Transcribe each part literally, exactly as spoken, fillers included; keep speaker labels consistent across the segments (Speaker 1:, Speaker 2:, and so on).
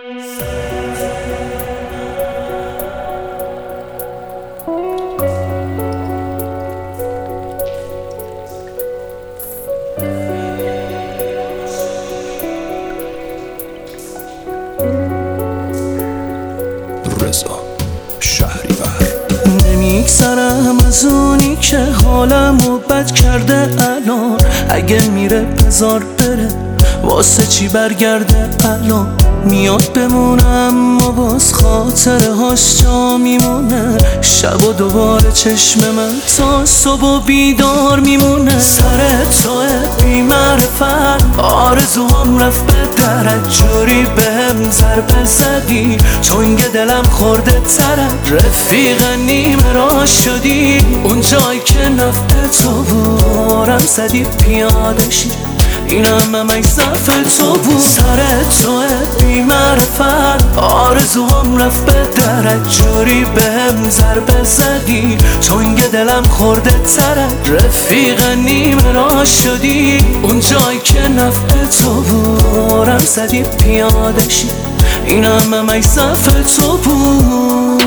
Speaker 1: نمیگذرم از اونی که حالمو بد کرده الان. اگه میره بذار بره، واسه چی برگرده الان؟ میاد بمونم اما باز خاطره هاش جا میمونه. شب و دوباره چشم من تا صبح و بیدار میمونه. سر توه بی معرفت، آرزوام رفت به درت. جوری بهم ضربه زدی، چونگ دلم خورده ترد. رفیق نیمه راه شدی، اون جایی که نفع تو بارم زدی پیاده شی. این همه مکسف تو بود. سر توه بی معرفت، آرزوام رفت به درت. جوری بهم ضربه زدی، چونگ دلم خورده ترد. رفیق نیمه راه شدی، اون جایی که نفع تو بارم زدی پیاده شی. این همه مکسف تو بود.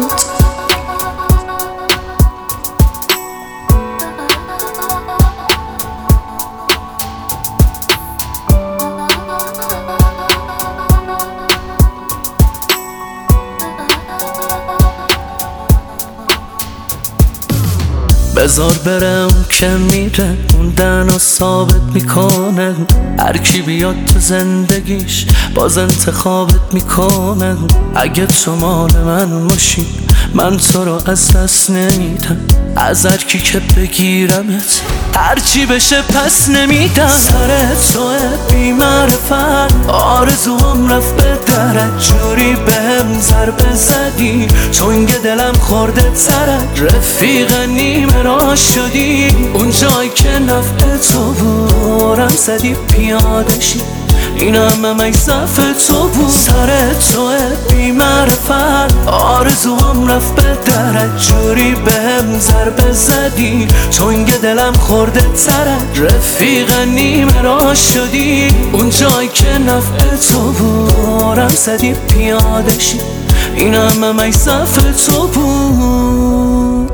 Speaker 1: بذار برم که میره، موندن و ثابت میکنه. هر کی بیاد تو زندگیش باز انتخابت میکنه. اگه تو مال من باشی، من تو رو از دست نمیدم. از هر کی که بگیرمت، هر چی بشه پس نمیدم. سر توه بی معرفت، آرزوام رفت به درت. جوری بهم ضربه زدی، چونگ دلم خورده ترد. رفیق نیمه راه شدی، اون جایی که نفع تو بارم زدی پیاده شی. این همه مکسف تو بود. سر توه بی معرفت، آرزوام رفت به درت. جوری بهم ضربه زدی، چونگ دلم خورده ترد. رفیق نیمه راه شدی، اون جایی که نفع تو بارم زدی پیاده شی. این همه مکسف تو بود.